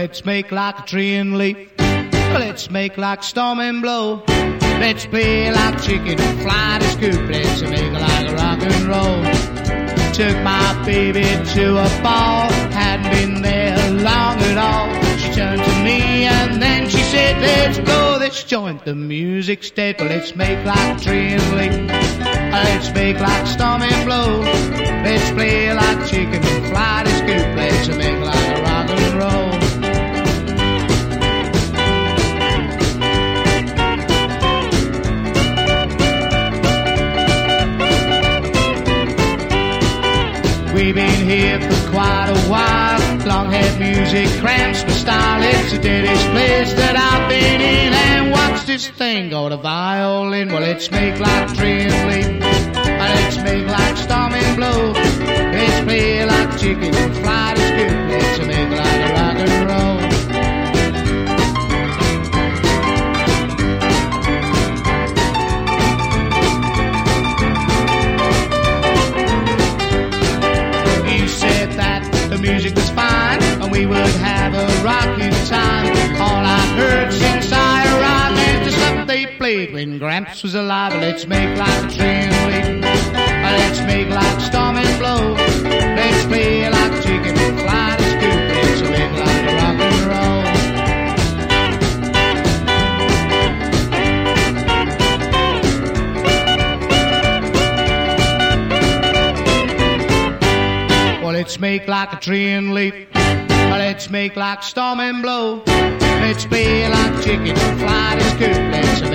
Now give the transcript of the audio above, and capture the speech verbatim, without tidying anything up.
let's make like a tree and leap. Let's make like storm and blow. Let's play like chicken and fly the scoop. Let's make like rock and roll. Took my baby to a ball, hadn't been there long at all. She turned to me and then she said, let's blow this joint, the music's dead. But let's make like a tree and leap. Let's make like storm and blow. Let's play like chicken and fly the scoop. Let's make like rock and roll. We've been here for quite a while. Long-haired music cramps my style. It's the deadest place that I've been in. And what's this thing called a violin? Well, let's make like a tree and leap. Let's make like storm and blow. Let's play like chicken and fly the scoop. Let's make like a rock and roll. The music was fine, and we would have a rocking time. All I heard since I arrived is the stuff they played when Gramps was alive. Let's make like a tree and leap. Let's make like storm and blow. Let's play like chicken and fly the scoop. Let's make like rock and roll. Let's make like a tree and leap. Let's make like storm and blow. Let's play like chicken and fly the scoop. Let's